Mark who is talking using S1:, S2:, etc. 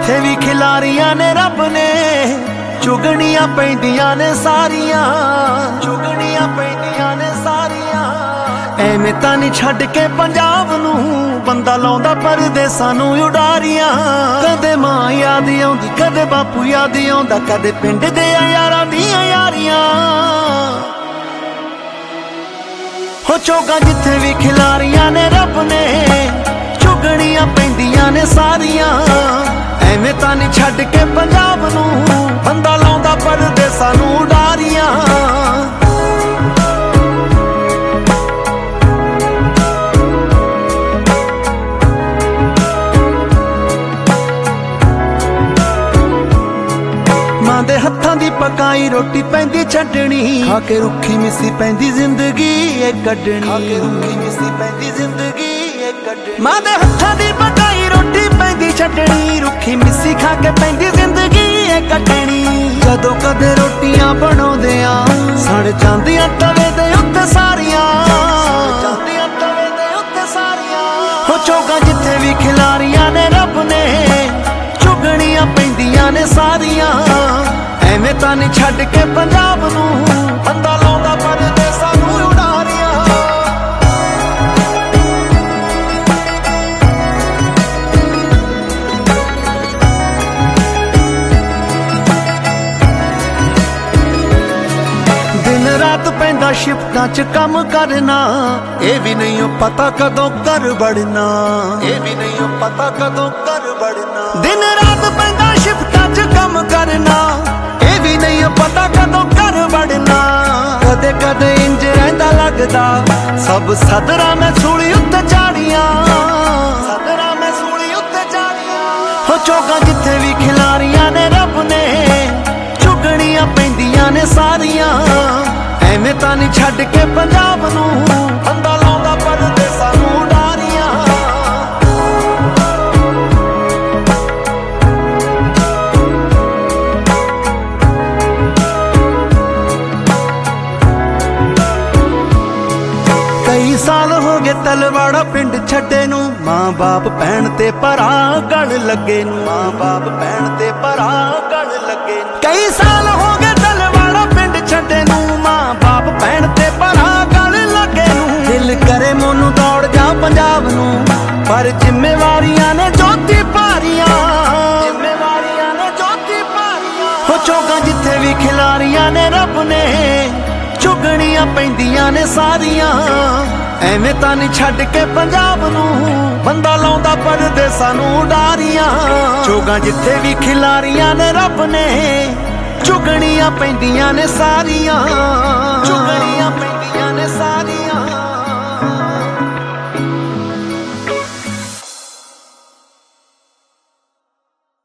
S1: जिथे भी खिलारियां ने रब ने चुगनियां पैंदियां ने सारियां, चुगनियां पैंदियां ने सारियां। एवें तां नहीं छड्ड के पंजाब नूं बंदा लाउंदा परदेसां नूं उडारियां। कदे मां याद आउंदी, कदे बापू याद आउंदा, कदे पिंड दे यारां दियां यारियां। हो चोगा जिथे भी खिलारियां ने रब ने चुगनियां पैंदियां ने सारियां। एवें तां नहीं छड्ड के पंजाब नूं बंदा लाउंदा परदेसां नूं उडारियां। मां दे हत्थां दी पकाई रोटी पैंदी छड्डनी, खा के रुखी मिसी पैंदी जिंदगी ए कड्डनी, खा के रुखी मिसी पैंदी जिंदगी ए कड्डनी। मां दे हत्थां दी पकाई रोटी पैंदी छड्डनी, रुखी मिसी खा के पैंदी जिंदगी ए कड्डनी। जदों कदे रोटियां बनाउंदे आ सड़ जांदियां तवे दे उत्ते सारियां, जांदियां तवे दे उत्ते सारियां। हो चोगा जिथे भी खिलारियां ने रब ने चुगनियां पैंदियां ने सारियां। एवें तां नहीं छड्ड के पंजाब नूं बंदा लाउंदा परदेसां नूं उडारियां। दिन रात पैंदा शिफ्टां च कम करना, ये भी नहीं पता कदों घर बढ़ना, ये भी नहीं पता कदों घर बढ़ना। दिन रात पैंदा शिफ्टां च कम करना, ये भी नहीं पता कदों घर बढ़ना। कदे कदे इंज रहिंदा लगदा सब सदरा मैं सूली उत्ते चाड़ियां, सदरा मैं सूली उत्ते चाड़ियां। हो चोगा जिथे भी खिलारियां ने रब ने चुगनियां पैंदियां ने सारियां। एवें तां नहीं छड्ड के पंजाब नूं बंदा लाउंदा परदेसां नूं उडारियां। कई साल हो गए तलवाड़ा पिंड छड्डे नूं, मां बाप भैण ते भरा गल लगे नूं, मां बाप भैण ते भरा गल लगे। कई साल हो गए तलवाड़ा पिंड छड्डे नूं, मां बाप भैण ते भरा गल लगे नूं। दिल करे मोनू दौड़ जा पंजाब नूं, पर जिम्मेवारियां ने जोती भारियां, जिम्मेवारियां ने जोती भारियां। हो चोगा जिथे भी खिलारियां ने रब ने चुगनियां पैंदियां ने सारियां। एवें तां नहीं छड्ड के पंजाब नूं बंदा लाउंदा परदेसां नूं उडारियां। चोगा जिथे भी खिलारियां ने रब ने चुगनियां पैंदियां ने सारियां, चुगनियां पैंदियां ने सारियां।